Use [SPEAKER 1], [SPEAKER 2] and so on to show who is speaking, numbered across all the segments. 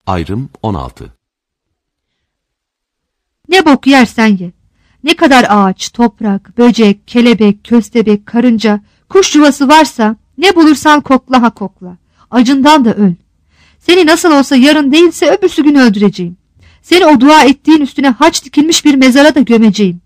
[SPEAKER 1] Ayrım 16.
[SPEAKER 2] Ne bok yersen ye. Ne kadar ağaç, toprak, böcek, kelebek, köstebek, karınca, kuş yuvası varsa ne bulursan kokla ha kokla. Acından da öl. Seni nasıl olsa yarın değilse öbürsü gün öldüreceğim. Seni o dua ettiğin üstüne haç dikilmiş bir mezara da gömeceğim.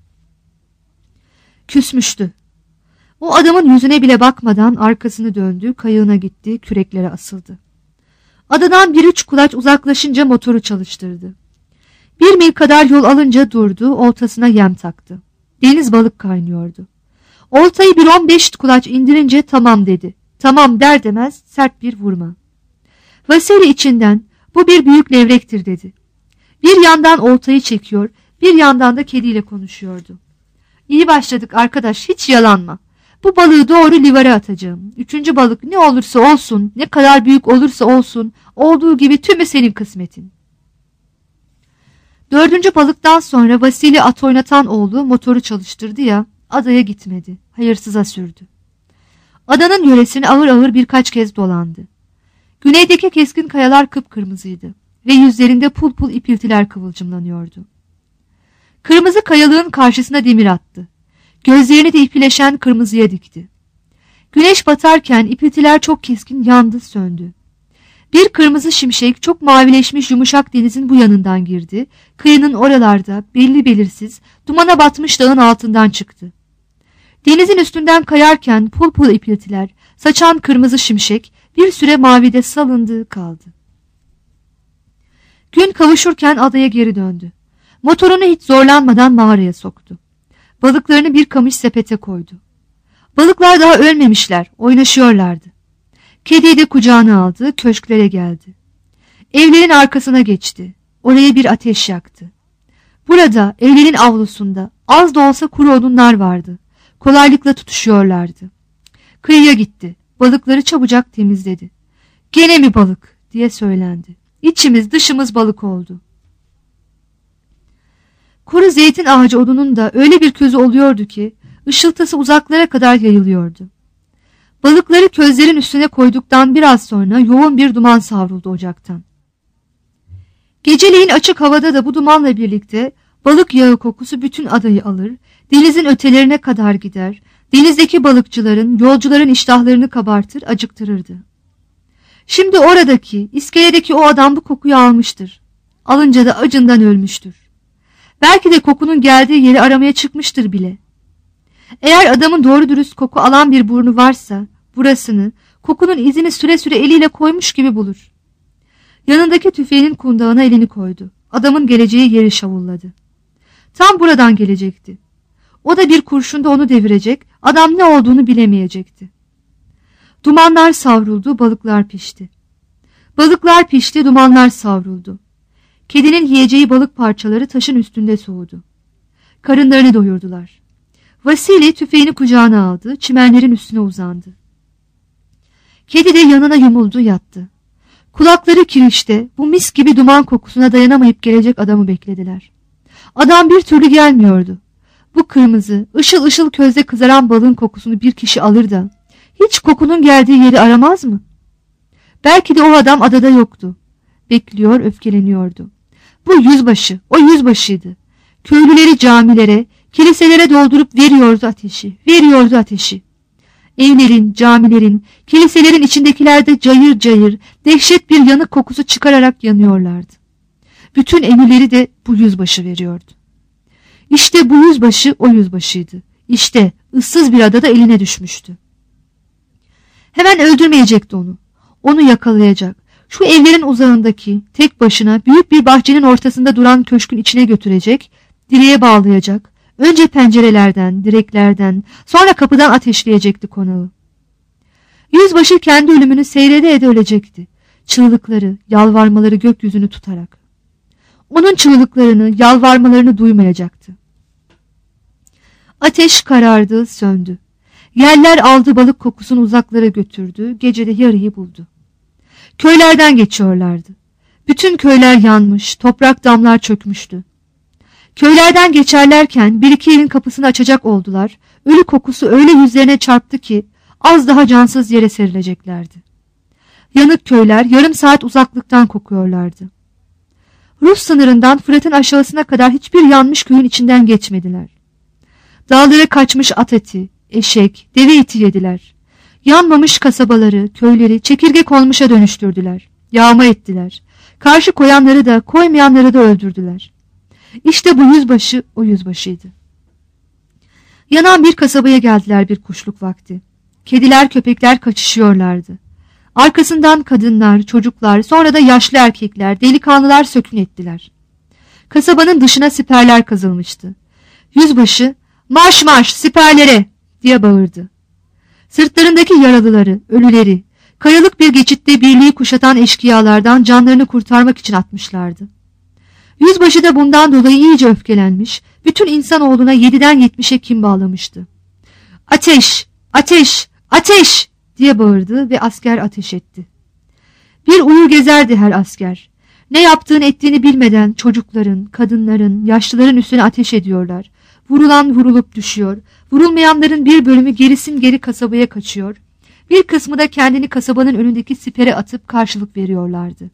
[SPEAKER 2] Küsmüştü. O adamın yüzüne bile bakmadan arkasını döndü, kayığına gitti, küreklere asıldı. Adadan 1-3 kulaç uzaklaşınca motoru çalıştırdı. 1 mil kadar yol alınca durdu, oltasına yem taktı. Deniz balık kaynıyordu. Oltayı bir 15 kulaç indirince tamam dedi. Tamam der demez sert bir vurma. Vasili içinden bu bir büyük levrektir dedi. Bir yandan oltayı çekiyor, bir yandan da kediyle konuşuyordu. İyi başladık arkadaş, hiç yalanma. Bu balığı doğru livara atacağım. 3. balık ne olursa olsun, ne kadar büyük olursa olsun, olduğu gibi tümü senin kısmetin. 4. balıktan sonra Vasili at oynatan oğlu motoru çalıştırdı ya, adaya gitmedi, hayırsıza sürdü. Adanın yöresini ağır ağır birkaç kez dolandı. Güneydeki keskin kayalar kıpkırmızıydı ve yüzlerinde pul pul ipiltiler kıvılcımlanıyordu. Kırmızı kayalığın karşısına demir attı. Gözlerini de ipileşen kırmızıya dikti. Güneş batarken ipiltiler çok keskin yandı, söndü. Bir kırmızı şimşek çok mavileşmiş yumuşak denizin bu yanından girdi. Kıyının oralarda belli belirsiz dumana batmış dağın altından çıktı. Denizin üstünden kayarken pul pul ipiltiler, saçan kırmızı şimşek bir süre mavide salındı kaldı. Gün kavuşurken adaya geri döndü. Motorunu hiç zorlanmadan mağaraya soktu. Balıklarını bir kamış sepete koydu. Balıklar daha ölmemişler, oynaşıyorlardı. Kediyi de kucağına aldı, köşklere geldi. Evlerin arkasına geçti. Oraya bir ateş yaktı. Burada, evlerin avlusunda az da olsa kuru odunlar vardı. Kolaylıkla tutuşuyorlardı. Kıyıya gitti. Balıkları çabucak temizledi. Gene mi balık diye söylendi. İçimiz dışımız balık oldu. Kuru zeytin ağacı odunun da öyle bir közü oluyordu ki ışıltısı uzaklara kadar yayılıyordu. Balıkları közlerin üstüne koyduktan biraz sonra yoğun bir duman savruldu ocaktan. Geceleyin açık havada da bu dumanla birlikte balık yağı kokusu bütün adayı alır, denizin ötelerine kadar gider, denizdeki balıkçıların, yolcuların iştahlarını kabartır, acıktırırdı. Şimdi oradaki, iskeledeki o adam bu kokuyu almıştır. Alınca da acından ölmüştür. Belki de kokunun geldiği yeri aramaya çıkmıştır bile. Eğer adamın doğru dürüst koku alan bir burnu varsa, burasını, kokunun izini süre süre eliyle koymuş gibi bulur. Yanındaki tüfeğinin kundağına elini koydu. Adamın geleceği yeri şavulladı. Tam buradan gelecekti. O da bir kurşunda onu devirecek, adam ne olduğunu bilemeyecekti. Dumanlar savruldu, balıklar pişti. Balıklar pişti, dumanlar savruldu. Kedinin yiyeceği balık parçaları taşın üstünde soğudu. Karınlarını doyurdular. Vasili tüfeğini kucağına aldı, çimenlerin üstüne uzandı. Kedi de yanına yumuldu, yattı. Kulakları kirişte, bu mis gibi duman kokusuna dayanamayıp gelecek adamı beklediler. Adam bir türlü gelmiyordu. Bu kırmızı, ışıl ışıl közde kızaran balığın kokusunu bir kişi alır da, hiç kokunun geldiği yeri aramaz mı? Belki de o adam adada yoktu. Bekliyor, öfkeleniyordu. Bu yüzbaşı, o yüzbaşıydı. Köylüleri camilere, kiliselere doldurup veriyordu ateşi, veriyordu ateşi. Evlerin, camilerin, kiliselerin içindekilerde cayır cayır, dehşet bir yanık kokusu çıkararak yanıyorlardı. Bütün emirleri de bu yüzbaşı veriyordu. İşte bu yüzbaşı o yüzbaşıydı. İşte ıssız bir adada eline düşmüştü. Hemen öldürmeyecekti onu. Onu yakalayacak. Şu evlerin uzağındaki, tek başına büyük bir bahçenin ortasında duran köşkün içine götürecek, direğe bağlayacak. Önce pencerelerden, direklerden, sonra kapıdan ateşleyecekti konağı. Yüzbaşı kendi ölümünü seyrede ede ölecekti. Çığlıkları, yalvarmaları gökyüzünü tutarak. Onun çığlıklarını, yalvarmalarını duymayacaktı. Ateş karardı, söndü. Yeller aldı balık kokusunu uzaklara götürdü, gecede yarıyı buldu. Köylerden geçiyorlardı. Bütün köyler yanmış, toprak damlar çökmüştü. Köylerden geçerlerken bir iki evin kapısını açacak oldular. Ölü kokusu öyle yüzlerine çarptı ki az daha cansız yere serileceklerdi. Yanık köyler yarım saat uzaklıktan kokuyorlardı. Rus sınırından Fırat'ın aşağısına kadar hiçbir yanmış köyün içinden geçmediler. Dağlara kaçmış at eti, eşek, deve eti yediler. Yanmamış kasabaları, köyleri çekirge konmuşa dönüştürdüler. Yağma ettiler. Karşı koyanları da koymayanları da öldürdüler. İşte bu yüzbaşı o yüzbaşıydı. Yanan bir kasabaya geldiler bir kuşluk vakti. Kediler köpekler kaçışıyorlardı. Arkasından kadınlar, çocuklar, sonra da yaşlı erkekler, delikanlılar sökün ettiler. Kasabanın dışına siperler kazılmıştı. Yüzbaşı, "Marş marş siperlere!" diye bağırdı. Sırtlarındaki yaralıları, ölüleri, kayalık bir geçitte birliği kuşatan eşkıyalardan canlarını kurtarmak için atmışlardı. Yüzbaşı da bundan dolayı iyice öfkelenmiş, bütün insanoğluna 7'den 70'e kin bağlamıştı. "Ateş! Ateş! Ateş!" diye bağırdı ve asker ateş etti. Bir uyur gezerdi her asker. Ne yaptığını ettiğini bilmeden çocukların, kadınların, yaşlıların üstüne ateş ediyorlar. Vurulan vurulup düşüyor. Vurulmayanların bir bölümü gerisin geri kasabaya kaçıyor. Bir kısmı da kendini kasabanın önündeki sipere atıp karşılık veriyorlardı.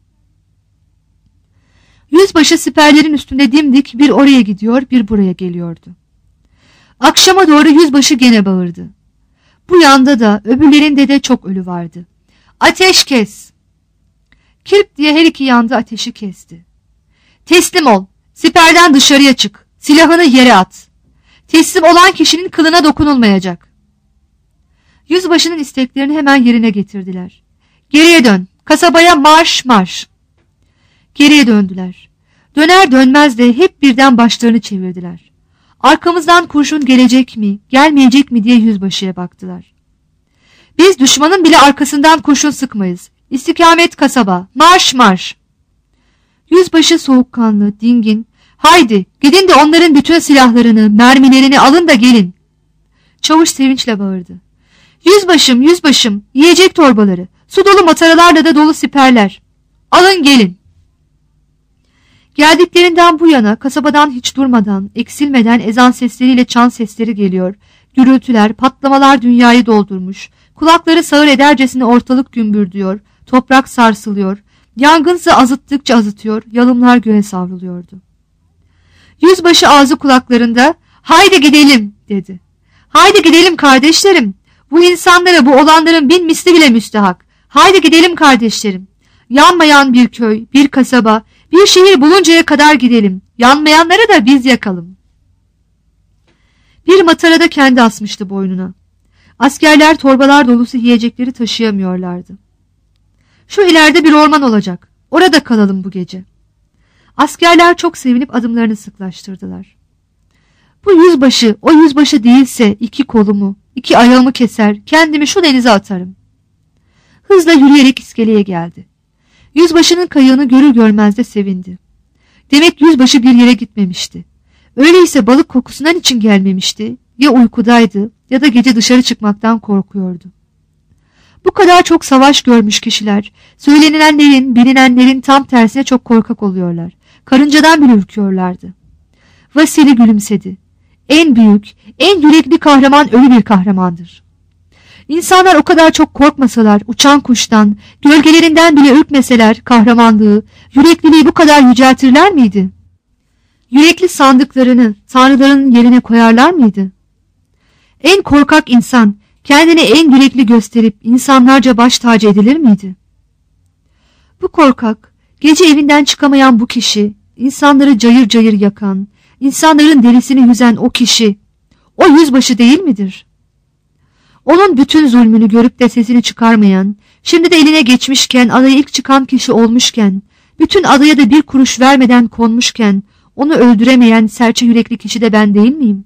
[SPEAKER 2] Yüzbaşı siperlerin üstünde dimdik bir oraya gidiyor, bir buraya geliyordu. Akşama doğru yüzbaşı gene bağırdı. Bu yanda da öbürlerinde de çok ölü vardı. "Ateş kes!" Kirp diye her iki yanda ateşi kesti. "Teslim ol! Siperden dışarıya çık! Silahını yere at! Teslim olan kişinin kılına dokunulmayacak!" Yüzbaşının isteklerini hemen yerine getirdiler. "Geriye dön! Kasabaya marş marş!" Geriye döndüler. Döner dönmez de hep birden başlarını çevirdiler. Arkamızdan kurşun gelecek mi, gelmeyecek mi diye yüzbaşıya baktılar. "Biz düşmanın bile arkasından kurşun sıkmayız. İstikamet kasaba, marş marş!" Yüzbaşı soğukkanlı, dingin, "Haydi gidin de onların bütün silahlarını, mermilerini alın da gelin." Çavuş sevinçle bağırdı. "Yüzbaşım, yüzbaşım, yiyecek torbaları, su dolu mataralarla da dolu siperler. Alın gelin." Geldiklerinden bu yana kasabadan hiç durmadan, eksilmeden ezan sesleriyle çan sesleri geliyor. Gürültüler, patlamalar dünyayı doldurmuş. Kulakları sağır edercesine ortalık gümbürdüyor. Toprak sarsılıyor. Yangınsa azıttıkça azıtıyor. Yalımlar göğe savruluyordu. Yüzbaşı ağzı kulaklarında, "Haydi gidelim!" dedi. "Haydi gidelim kardeşlerim! Bu insanlara, bu olanların bin misli bile müstehak. Haydi gidelim kardeşlerim! Yanmayan bir köy, bir kasaba, bir şehir buluncaya kadar gidelim. Yanmayanları da biz yakalım." Bir matara da kendi asmıştı boynuna. Askerler torbalar dolusu yiyecekleri taşıyamıyorlardı. "Şu ileride bir orman olacak. Orada kalalım bu gece." Askerler çok sevinip adımlarını sıklaştırdılar. "Bu yüzbaşı, o yüzbaşı değilse 2 kolumu, 2 ayağımı keser, kendimi şu denize atarım." Hızla yürüyerek iskeleye geldi. Yüzbaşının kayığını görür görmez de sevindi. Demek yüzbaşı bir yere gitmemişti. Öyleyse balık kokusundan için gelmemişti. Ya uykudaydı ya da gece dışarı çıkmaktan korkuyordu. Bu kadar çok savaş görmüş kişiler, söylenilenlerin, bilinenlerin tam tersine çok korkak oluyorlar. Karıncadan bile ürküyorlardı. Vasili gülümsedi. En büyük, en yürekli kahraman ölü bir kahramandır. İnsanlar o kadar çok korkmasalar, uçan kuştan, gölgelerinden bile ürkmeseler kahramanlığı, yürekliliği bu kadar yüceltirler miydi? Yürekli sandıklarını tanrıların yerine koyarlar mıydı? En korkak insan kendini en yürekli gösterip insanlarca baş tacı edilir miydi? Bu korkak, gece evinden çıkamayan bu kişi, insanları cayır cayır yakan, insanların derisini yüzen o kişi, o yüzbaşı değil midir? Onun bütün zulmünü görüp de sesini çıkarmayan, şimdi de eline geçmişken, adaya ilk çıkan kişi olmuşken, bütün adaya da bir kuruş vermeden konmuşken, onu öldüremeyen serçe yürekli kişi de ben değil miyim?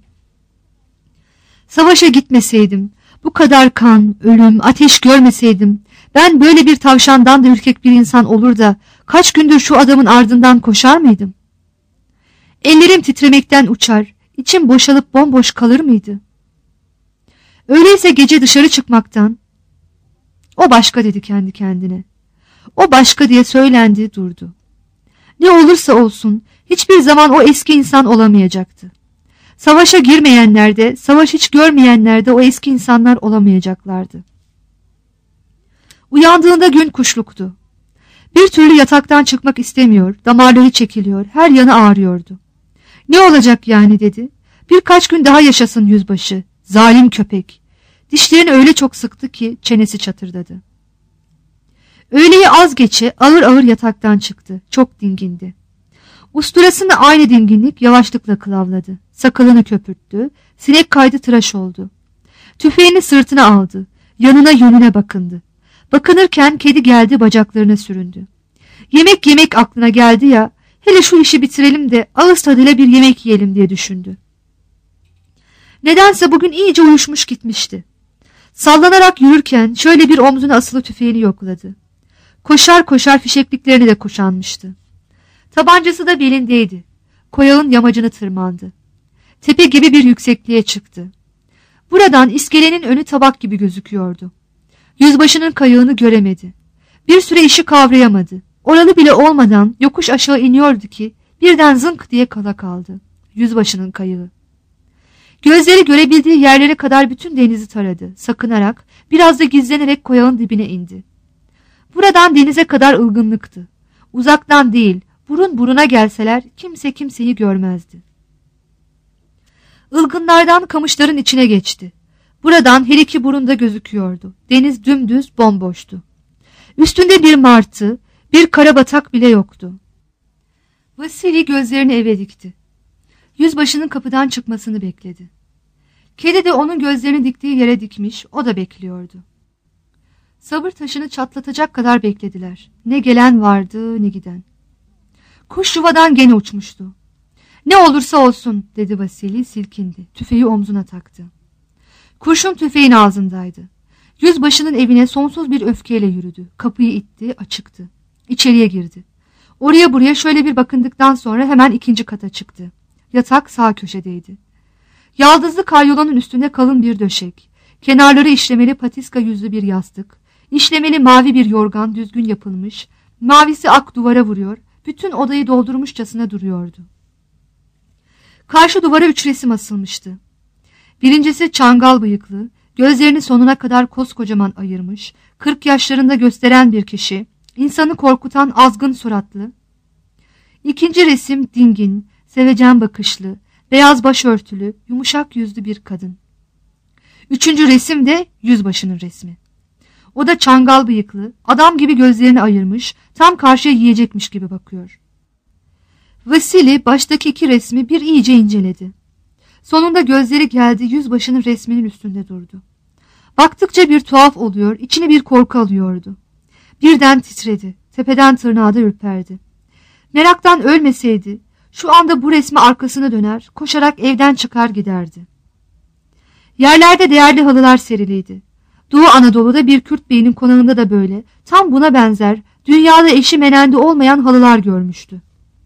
[SPEAKER 2] Savaşa gitmeseydim, bu kadar kan, ölüm, ateş görmeseydim, ben böyle bir tavşandan da ürkek bir insan olur da, kaç gündür şu adamın ardından koşar mıydım? Ellerim titremekten uçar, içim boşalıp bomboş kalır mıydı? Öyleyse gece dışarı çıkmaktan, "O başka" dedi kendi kendine. "O başka" diye söylendi, durdu. Ne olursa olsun hiçbir zaman o eski insan olamayacaktı. Savaşa girmeyenler de, savaş hiç görmeyenler de o eski insanlar olamayacaklardı. Uyandığında gün kuşluktu. Bir türlü yataktan çıkmak istemiyor, damarları çekiliyor, her yanı ağrıyordu. Ne olacak yani dedi. Birkaç gün daha yaşasın yüzbaşı, zalim köpek. Dişlerini öyle çok sıktı ki çenesi çatırdadı. Öğleyi az geçe ağır ağır yataktan çıktı, çok dingindi. Usturasını aynı dinginlik yavaşlıkla kılavladı. Sakalını köpürttü, sinek kaydı tıraş oldu. Tüfeğini sırtına aldı, yanına yönüne bakındı. Bakınırken kedi geldi bacaklarına süründü. Yemek yemek aklına geldi ya, hele şu işi bitirelim de ağız tadıyla bir yemek yiyelim diye düşündü. Nedense bugün iyice uyuşmuş gitmişti. Sallanarak yürürken şöyle bir omzuna asılı tüfeğini yokladı. Koşar koşar fişekliklerini de kuşanmıştı. Tabancası da belindeydi. Koyağın yamacını tırmandı. Tepe gibi bir yüksekliğe çıktı. Buradan iskelenin önü tabak gibi gözüküyordu. Yüzbaşının kayığını göremedi. Bir süre işi kavrayamadı. Oralı bile olmadan yokuş aşağı iniyordu ki birden zınk diye kala kaldı. Yüzbaşının kayığı. Gözleri görebildiği yerlere kadar bütün denizi taradı. Sakınarak, biraz da gizlenerek koyağın dibine indi. Buradan denize kadar ılgınlıktı. Uzaktan değil, burun buruna gelseler kimse kimseyi görmezdi. Ilgınlardan kamışların içine geçti. Buradan her iki burunda gözüküyordu. Deniz dümdüz bomboştu. Üstünde bir martı, bir karabatak bile yoktu. Vasili gözlerini eve dikti. Yüzbaşının kapıdan çıkmasını bekledi. Kedi de onun gözlerini diktiği yere dikmiş, o da bekliyordu. Sabır taşını çatlatacak kadar beklediler. Ne gelen vardı ne giden. Kuş yuvadan gene uçmuştu. Ne olursa olsun dedi Vasili, silkindi. Tüfeği omzuna taktı. Kurşun tüfeğin ağzındaydı. Yüzbaşının evine sonsuz bir öfkeyle yürüdü. Kapıyı itti, açıktı. İçeriye girdi. Oraya buraya şöyle bir bakındıktan sonra hemen ikinci kata çıktı. Yatak sağ köşedeydi. Yaldızlı karyolanın üstünde kalın bir döşek. Kenarları işlemeli patiska yüzlü bir yastık. İşlemeli mavi bir yorgan düzgün yapılmış. Mavisi ak duvara vuruyor. Bütün odayı doldurmuşçasına duruyordu. Karşı duvara 3 resim asılmıştı. Birincisi çangal bıyıklı, gözlerini sonuna kadar koskocaman ayırmış, 40 yaşlarında gösteren bir kişi, insanı korkutan azgın suratlı. İkinci resim dingin, sevecen bakışlı, beyaz başörtülü, yumuşak yüzlü bir kadın. Üçüncü resim de yüzbaşının resmi. O da çangal bıyıklı, adam gibi gözlerini ayırmış, tam karşıya yiyecekmiş gibi bakıyor. Vasili baştaki 2 resmi bir iyice inceledi. Sonunda gözleri geldi, yüzbaşının resminin üstünde durdu. Baktıkça bir tuhaf oluyor, içini bir korku alıyordu. Birden titredi, tepeden tırnağa da ürperdi. Meraktan ölmeseydi, şu anda bu resme arkasını döner, koşarak evden çıkar giderdi. Yerlerde değerli halılar seriliydi. Doğu Anadolu'da bir Kürt beyinin konağında da böyle, tam buna benzer, dünyada eşi menendi olmayan halılar görmüştü.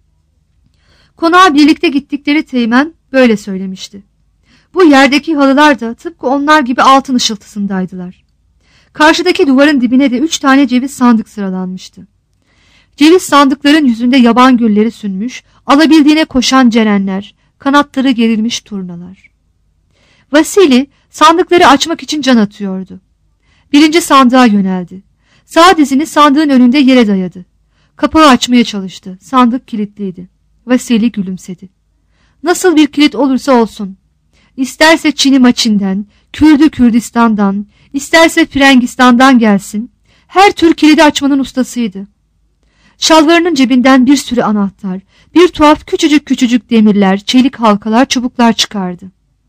[SPEAKER 2] Konağa birlikte gittikleri teğmen böyle söylemişti. Bu yerdeki halılar da tıpkı onlar gibi altın ışıltısındaydılar. Karşıdaki duvarın dibine de 3 tane ceviz sandık sıralanmıştı. Ceviz sandıkların yüzünde yaban gülleri sünmüş, alabildiğine koşan cerenler, kanatları gerilmiş turnalar. Vasili sandıkları açmak için can atıyordu. Birinci sandığa yöneldi. Sağ dizini sandığın önünde yere dayadı. Kapağı açmaya çalıştı. Sandık kilitliydi. Vasili gülümsedi. Nasıl bir kilit olursa olsun. İsterse Çin'i Maçin'den, Kürdü Kürdistan'dan, isterse Frengistan'dan gelsin. Her tür kilidi açmanın ustasıydı. Şalvarının cebinden bir sürü anahtar, bir tuhaf küçücük küçücük demirler, çelik halkalar, çubuklar çıkardı.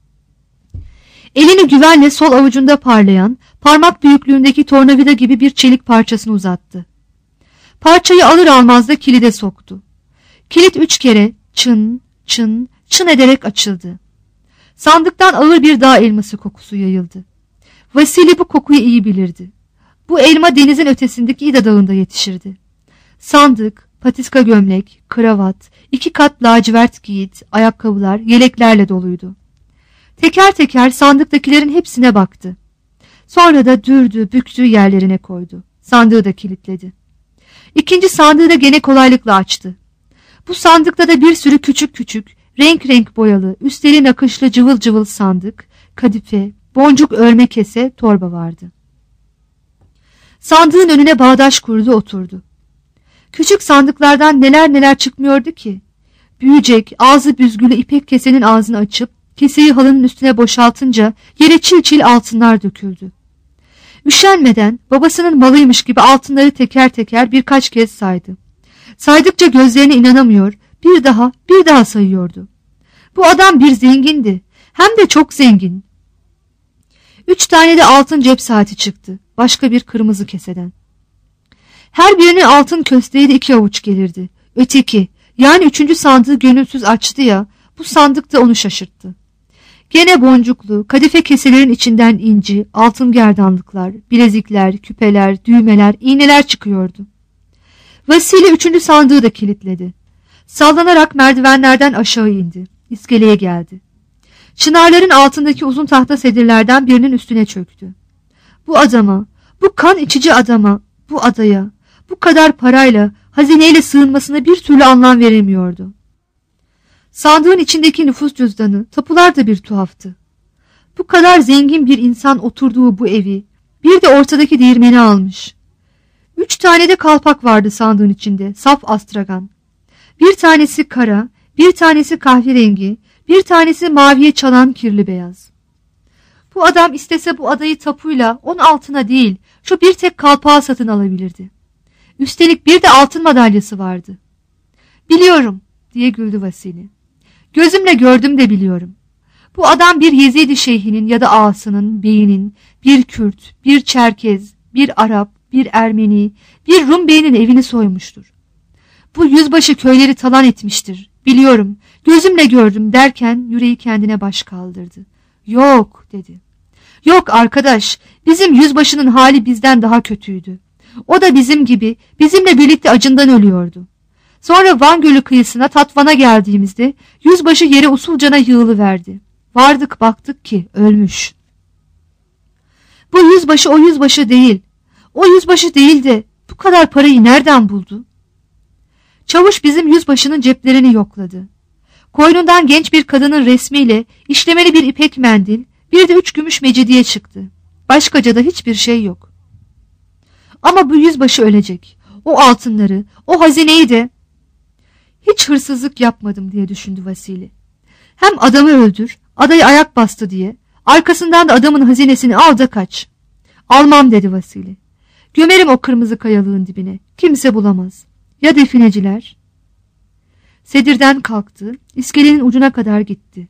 [SPEAKER 2] Elini güvenle sol avucunda parlayan, parmak büyüklüğündeki tornavida gibi bir çelik parçasını uzattı. Parçayı alır almaz da kilide soktu. Kilit 3 kere çın çın çın ederek açıldı. Sandıktan ağır bir dağ elması kokusu yayıldı. Vasili bu kokuyu iyi bilirdi. Bu elma denizin ötesindeki İda Dağı'nda yetişirdi. Sandık, patiska gömlek, kravat, 2 kat lacivert giyit, ayakkabılar, yeleklerle doluydu. Teker teker sandıktakilerin hepsine baktı. Sonra da dürdü, büktü yerlerine koydu. Sandığı da kilitledi. İkinci sandığı da gene kolaylıkla açtı. Bu sandıkta da bir sürü küçük küçük, renk renk boyalı, üstleri nakışlı cıvıl cıvıl sandık, kadife, boncuk örme kese, torba vardı. Sandığın önüne bağdaş kurdu, oturdu. Küçük sandıklardan neler neler çıkmıyordu ki. Büyücek ağzı büzgülü ipek kesenin ağzını açıp keseyi halının üstüne boşaltınca yere çil çil altınlar döküldü. Üşenmeden babasının malıymış gibi altınları teker teker birkaç kez saydı. Saydıkça gözlerine inanamıyor, bir daha sayıyordu. Bu adam bir zengindi, hem de çok zengin. 3 tane de altın cep saati çıktı, başka bir kırmızı keseden. Her birinin altın kösteği de 2 avuç gelirdi. Öteki, yani 3. sandığı gönülsüz açtı ya, bu sandık da onu şaşırttı. Gene boncuklu, kadife keselerin içinden inci, altın gerdanlıklar, bilezikler, küpeler, düğmeler, iğneler çıkıyordu. Vasili 3. sandığı da kilitledi. Sallanarak merdivenlerden aşağı indi. İskeleye geldi. Çınarların altındaki uzun tahta sedirlerden birinin üstüne çöktü. Bu adama, bu kan içici adama, bu adaya, bu kadar parayla, hazineyle sığınmasına bir türlü anlam veremiyordu. Sandığın içindeki nüfus cüzdanı, tapular da bir tuhaftı. Bu kadar zengin bir insan oturduğu bu evi, bir de ortadaki değirmeni almış. 3 tane de kalpak vardı sandığın içinde, saf astragan. Bir tanesi kara, bir tanesi kahverengi, bir tanesi maviye çalan kirli beyaz. Bu adam istese bu adayı tapuyla 10 altına değil, şu bir tek kalpağı satın alabilirdi. Üstelik bir de altın madalyası vardı. Biliyorum, diye güldü Vasili. Gözümle gördüm de biliyorum. Bu adam bir Yezidi şeyhinin ya da ağasının, beyinin, bir Kürt, bir Çerkez, bir Arap, bir Ermeni, bir Rum beyinin evini soymuştur. Bu yüzbaşı köyleri talan etmiştir. Biliyorum, gözümle gördüm derken yüreği kendine baş kaldırdı. Yok, dedi. Yok arkadaş, bizim yüzbaşının hali bizden daha kötüydü. O da bizim gibi, bizimle birlikte acından ölüyordu. Sonra Van Gölü kıyısına Tatvan'a geldiğimizde yüzbaşı yere usulcana yığılıverdi. Vardık baktık ki ölmüş. Bu yüzbaşı o yüzbaşı değil. O yüzbaşı değil de bu kadar parayı nereden buldu? Çavuş bizim yüzbaşının ceplerini yokladı. Koynundan genç bir kadının resmiyle işlemeli bir ipek mendil, bir de 3 gümüş mecidiye çıktı. Başkaca da hiçbir şey yok. Ama bu yüzbaşı ölecek. O altınları, o hazineyi de... Hiç hırsızlık yapmadım diye düşündü Vasili. Hem adamı öldür, adayı ayak bastı diye, arkasından da adamın hazinesini al da kaç. Almam, dedi Vasili. Gömerim o kırmızı kayalığın dibine, kimse bulamaz. Ya defineciler? Sedirden kalktı, iskelenin ucuna kadar gitti.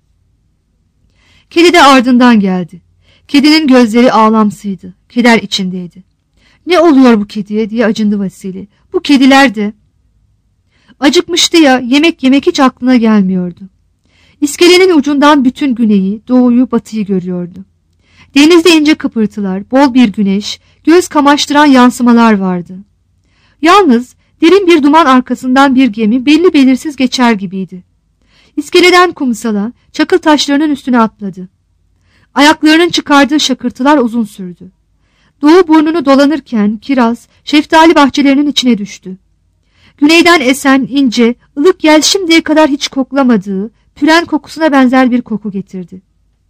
[SPEAKER 2] Kedi de ardından geldi. Kedinin gözleri ağlamsıydı, keder içindeydi. Ne oluyor bu kediye diye acındı Vasili. Bu kediler de... Acıkmıştı ya, yemek yemek hiç aklına gelmiyordu. İskelenin ucundan bütün güneyi, doğuyu, batıyı görüyordu. Denizde ince kıpırtılar, bol bir güneş, göz kamaştıran yansımalar vardı. Yalnız derin bir duman arkasından bir gemi belli belirsiz geçer gibiydi. İskeleden kumsala, çakıl taşlarının üstüne atladı. Ayaklarının çıkardığı şakırtılar uzun sürdü. Doğu burnunu dolanırken kiraz, şeftali bahçelerinin içine düştü. Güneyden esen ince, ılık yel şimdiye kadar hiç koklamadığı, püren kokusuna benzer bir koku getirdi.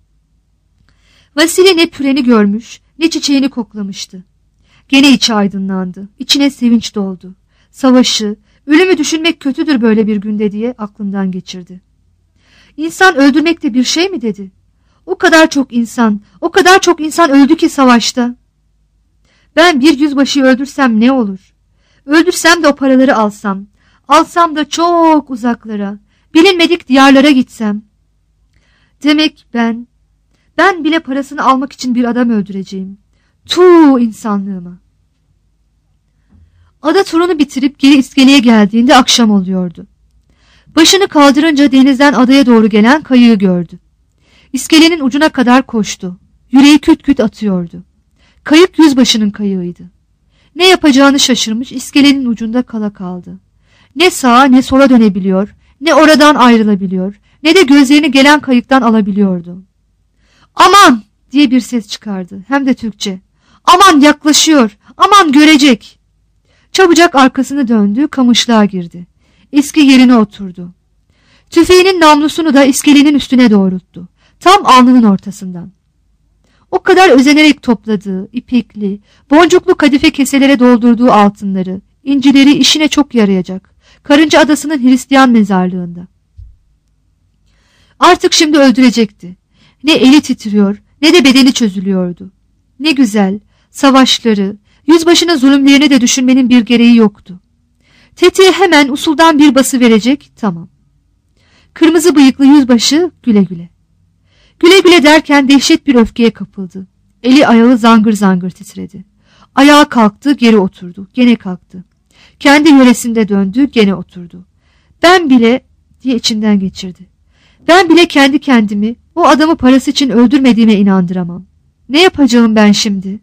[SPEAKER 2] Vasili ne püreni görmüş, ne çiçeğini koklamıştı. Gene içi aydınlandı, içine sevinç doldu. Savaşı, ölümü düşünmek kötüdür böyle bir günde diye aklından geçirdi. İnsan öldürmek de bir şey mi dedi? O kadar çok insan öldü ki savaşta. Ben bir yüzbaşıyı öldürsem ne olur? Öldürsem de o paraları alsam. Alsam da çok uzaklara, bilinmedik diyarlara gitsem. Demek ben bile parasını almak için bir adam öldüreceğim. Tuğ insanlığıma. Ada turunu bitirip geri iskeleye geldiğinde akşam oluyordu. Başını kaldırınca denizden adaya doğru gelen kayığı gördü. İskelenin ucuna kadar koştu. Yüreği küt küt atıyordu. Kayık yüzbaşının kayığıydı. Ne yapacağını şaşırmış, iskelenin ucunda kala kaldı. Ne sağa ne sola dönebiliyor, ne oradan ayrılabiliyor, ne de gözlerini gelen kayıktan alabiliyordu. Aman diye bir ses çıkardı, hem de Türkçe. Aman yaklaşıyor, aman görecek. Çabucak arkasını döndü, kamışlığa girdi. Eski yerine oturdu. Tüfeğinin namlusunu da iskelenin üstüne doğrulttu. Tam alnının ortasından. O kadar özenerek topladığı, ipekli, boncuklu kadife keselere doldurduğu altınları, incileri işine çok yarayacak. Karınca Adası'nın Hristiyan mezarlığında. Artık şimdi öldürecekti. Ne eli titriyor, ne de bedeni çözülüyordu. Ne güzel, savaşları, yüzbaşının zulümlerini de düşünmenin bir gereği yoktu. Tetiğe hemen usuldan bir bası verecek, tamam. Kırmızı bıyıklı yüzbaşı güle güle. Güle güle derken dehşet bir öfkeye kapıldı. Eli ayağı zangır zangır titredi. Ayağa kalktı, geri oturdu, gene kalktı. Kendi yöresinde döndü, gene oturdu. Ben bile diye içinden geçirdi. Ben bile kendi kendimi o adamı parası için öldürmediğime inandıramam. Ne yapacağım ben şimdi?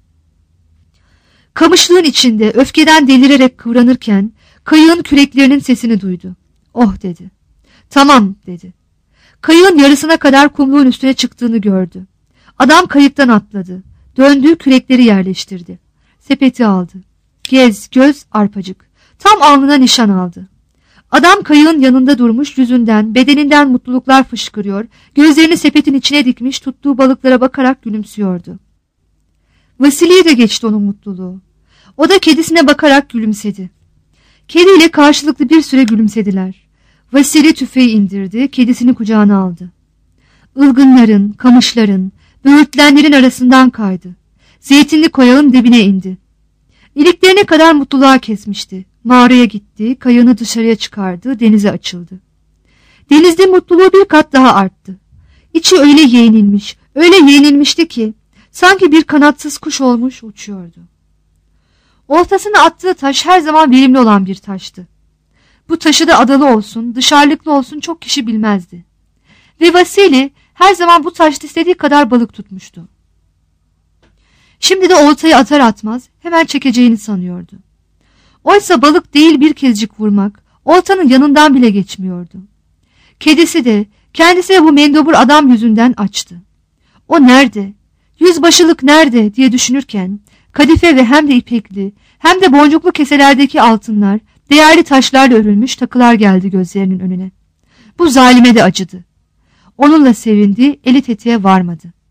[SPEAKER 2] Kamışlığın içinde öfkeden delirerek kıvranırken kayığın küreklerinin sesini duydu. Oh dedi. Tamam dedi. Kayığın yarısına kadar kumluğun üstüne çıktığını gördü. Adam kayıktan atladı. Döndü, kürekleri yerleştirdi. Sepeti aldı. Gez, göz, arpacık. Tam alnına nişan aldı. Adam kayığın yanında durmuş, yüzünden, bedeninden mutluluklar fışkırıyor, gözlerini sepetin içine dikmiş, tuttuğu balıklara bakarak gülümsüyordu. Vasili'ye de geçti onun mutluluğu. O da kedisine bakarak gülümsedi. Kediyle karşılıklı bir süre gülümsediler. Vasili tüfeği indirdi, kedisini kucağına aldı. Ilgınların, kamışların, böğürtlenlerin arasından kaydı. Zeytinli koyağın dibine indi. İliklerine kadar mutluluğa kesmişti. Mağaraya gitti, kayığını dışarıya çıkardı, denize açıldı. Denizde mutluluğu bir kat daha arttı. İçi öyle yeğenilmişti ki sanki bir kanatsız kuş olmuş uçuyordu. Oltasına attığı taş her zaman verimli olan bir taştı. Bu taşı da adalı olsun, dışarılıklı olsun çok kişi bilmezdi. Ve Vasili her zaman bu taşta istediği kadar balık tutmuştu. Şimdi de oltayı atar atmaz hemen çekeceğini sanıyordu. Oysa balık değil bir kezcik vurmak, oltanın yanından bile geçmiyordu. Kedisi de kendisi de bu mendobur adam yüzünden açtı. O nerede? Yüzbaşılık nerede diye düşünürken kadife ve hem de ipekli hem de boncuklu keselerdeki altınlar, değerli taşlarla örülmüş takılar geldi gözlerinin önüne. Bu zalime de acıdı. Onunla sevindi, eli tetiğe varmadı.